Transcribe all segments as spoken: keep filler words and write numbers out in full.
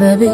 baby.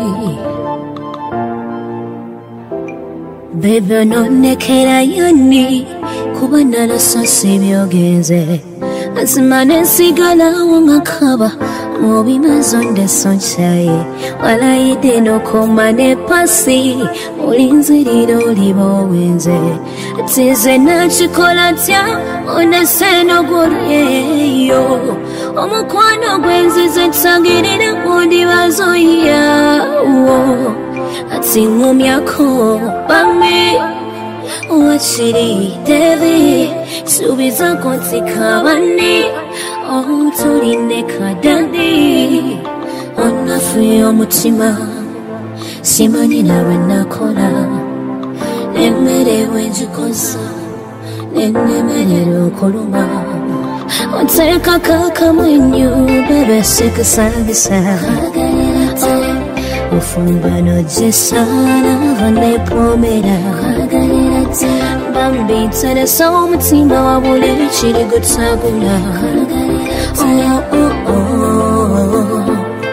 Baby, no nekera yoni kuba narasosi byogenze azimane sigala wangakaba mubi mazonde sonchaye walayide no komane pasi ulinziriro libo wenze tize nachikola tya oneseno goryeyo omukwano gwenzize tsangirira kundi bazoya wo atingumyako bami wachiri devi subiza konti kabani oh turine kadani onafi omutima simani nawe nakola nemerewe njikosa nenemerere okuluma oteka kaka mwenyu bebe sikasangisa ufumbano jesana vane pomera bambi tene so mutima wabule chiri gutsagula oh oh oh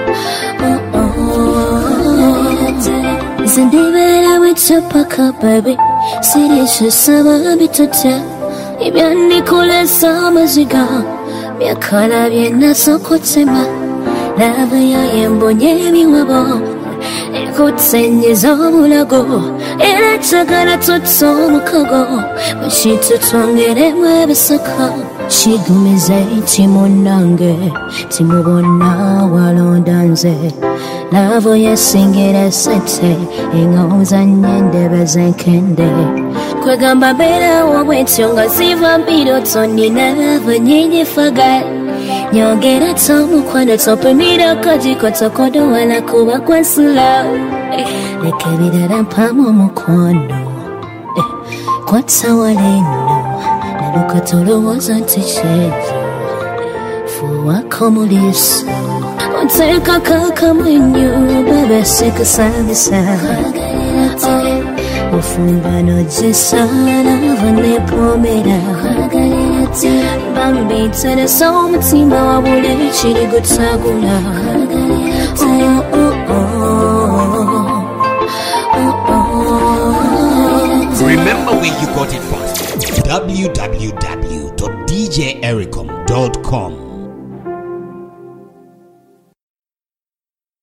oh zindibera wechapaka baby sirisha saba bitota ibyandikule samaziga byakala byena sokotema lava ya yembonye biwabo ekutsenyeza obulago era chagala tutso mukago bashitutwongeremu ebisaka kigumiza itimunange timubona walondanze lavo yasingera sente engauza nyendebe zenkende kwegamba bera wabwetyo nga ziva mbiroto ninava nyenyefaga nyongera tomukwano topimira kajiko tokodo wala kuba kwasula leke birara mpamu mukwano kwatawaleno naluka tolowooza nti kyejo fuwako muliso oteka kaka mwenyu bebe sikusambisa ufumbano jesana vane pomera bambi tene so mutima wabule chiri gutsagula oh oh oh oh oh. Remember where you got it from. w w w dot d j ericom dot com